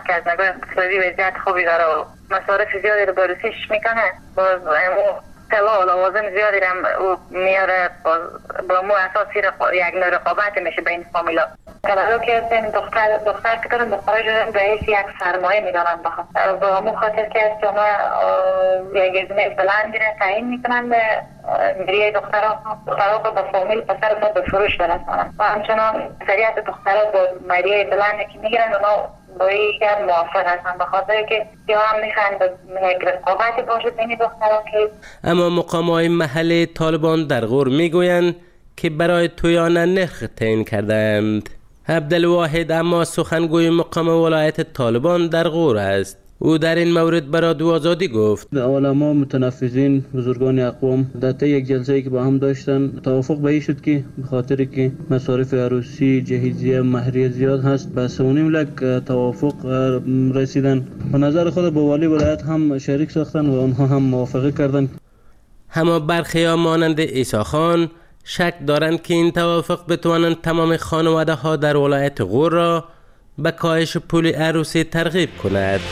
که از نگاه اقتصادی وضعیت خوبی داره و مصارف زیادی رو بررسیش میکنه، باز طلا و لوازم زیادی رو میاره، با مو اساسی یک نوع رقابت میشه بین فامیلا. کلالو که دختر که دارن دخترای جدن به حیث یک سرمایه میدانن بخواه با همون خاطر که شما یک ازمه بلندی رو تعیین میکنن به مریه دخترها که با فامیل پسر ما به فروش برسانن و همچنان اکثریت دخترها با مریه بلندی که میگیرن اونا با ایگر موافق هستن به خاطر که یا هم میخوان یک رقابتی باشه بین دخترها که. اما مقام‌های محل طالبان در غور میگویند که برای تویانه نرخ تعیین کردند. عبدالواحد اما سخنگوی مقام ولایت طالبان در غور است. او در این مورد به رادیو آزادی گفت علما متنفذین بزرگان اقوام در طی یک جلسه‌ای که با هم داشتن توافق به این شد که به خاطر که مصارف عروسی جهیزیه مهریه زیاد هست به 3.5 لک توافق رسیدن. به نظر خود با والی ولایت هم شریک ساختن و آنها هم موافقه کردن. اما برخی‌ها مانند عیسی خان شک دارند که این توافق بتوانند تمام خانواده ها در ولایت غور را به کاهش پول عروسی ترغیب کند.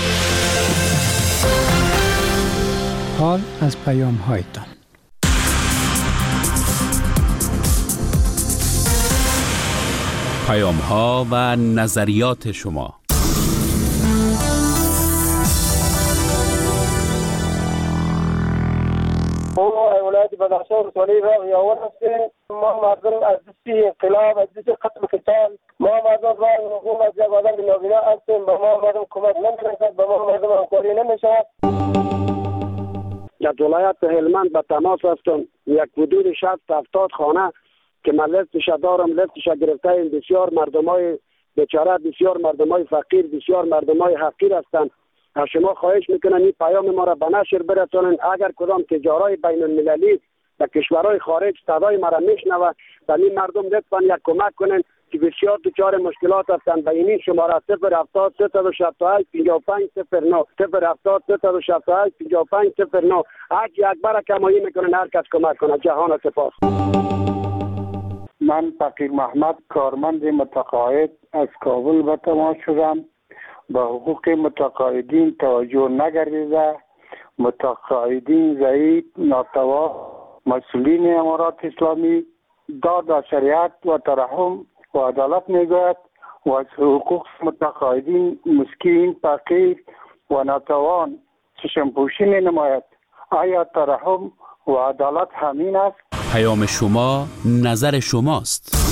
حال از پیام هایتان. پیام ها و نظریات شما. ولایت بدخشان رسولی را یاور هستیم. ما مردم از دستی انقلاب، از دستی قتل قتال، ما مردم را حکومت از یک آدم نابینا هستیم. به ما مردم کمک نمی‌رسد، به ما مردم همکاری نمی‌شود. در ولایت هلمند به تماس هستم. یک حدود 60-70 خانه که من لیستش دارم، لیستش گرفته این بسیار مردمای بیچاره، بسیار مردمای فقیر، بسیار مردمای حقیر هستند. از شما خواهش میکنم این پیام ما را به نشر برسانید. اگر کدام تجارای بین المللی در کشورهای خارج صدای ما را میشنوه و این مردم لطفا یک کمک کنند که بسیار دچار مشکلات هستند. به این شماره 070 368 5509 070 368 5509 هر یک بار کمایی میکنن، هر کس کمک کنه. جهان سپاس. من فقیر محمد کارمند متقاعد از کابل به تماس شدم. به حقوق متقاعدین توجه نگردیده، متقاعدین ضعیف، ناتوا، مسئولین امارات اسلامی داد شریعت و ترحم و عدالت میگوید و از حقوق متقاعدین مسکین، فقیر و ناتوان چشم پوشی می نماید. آیا ترحم و عدالت همین است؟ پیام شما نظر شماست.